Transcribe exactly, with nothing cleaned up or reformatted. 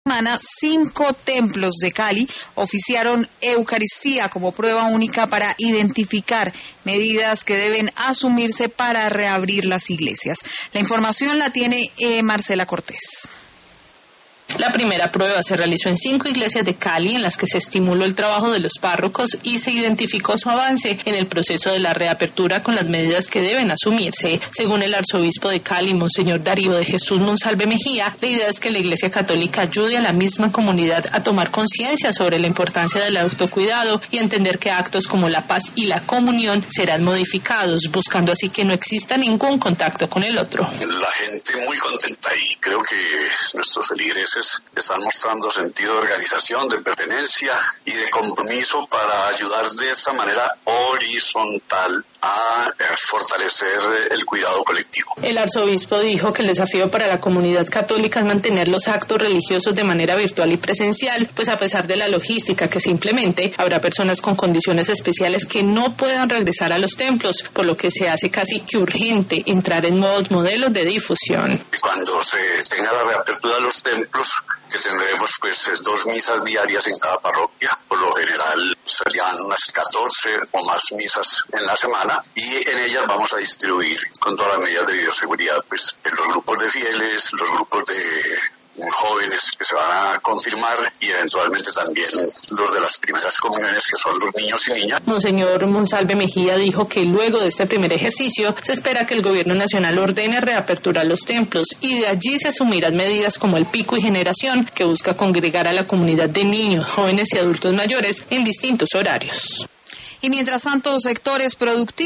semana, cinco templos de Cali oficiaron Eucaristía como prueba única para identificar medidas que deben asumirse para reabrir las iglesias. La información la tiene eh, Marcela Cortés. La primera prueba se realizó en cinco iglesias de Cali, en las que se estimuló el trabajo de los párrocos y se identificó su avance en el proceso de la reapertura con las medidas que deben asumirse. Según el arzobispo de Cali, Monseñor Darío de Jesús Monsalve Mejía, la idea es que la Iglesia Católica ayude a la misma comunidad a tomar conciencia sobre la importancia del autocuidado y entender que actos como la paz y la comunión serán modificados, buscando así que no exista ningún contacto con el otro. La gente muy contenta y creo que nuestros feligreses están mostrando sentido de organización, de pertenencia y de compromiso para ayudar de esta manera horizontal a fortalecer el cuidado colectivo. El arzobispo dijo que el desafío para la comunidad católica es mantener los actos religiosos de manera virtual y presencial, pues a pesar de la logística que simplemente habrá personas con condiciones especiales que no puedan regresar a los templos, por lo que se hace casi que urgente entrar en nuevos modelos de difusión. Cuando se tenga la reapertura de los templos, que tendremos pues dos misas diarias en cada parroquia, por lo general serían unas catorce o más misas en la semana, y en ellas vamos a distribuir con todas las medidas de bioseguridad pues en los grupos de fieles, los grupos de jóvenes que se van a confirmar y eventualmente también los de las primeras comuniones, que son los niños y niñas. Monseñor Monsalve Mejía dijo que luego de este primer ejercicio se espera que el gobierno nacional ordene reaperturar los templos y de allí se asumirán medidas como el pico y generación, que busca congregar a la comunidad de niños, jóvenes y adultos mayores en distintos horarios. Y mientras tanto, sectores productivos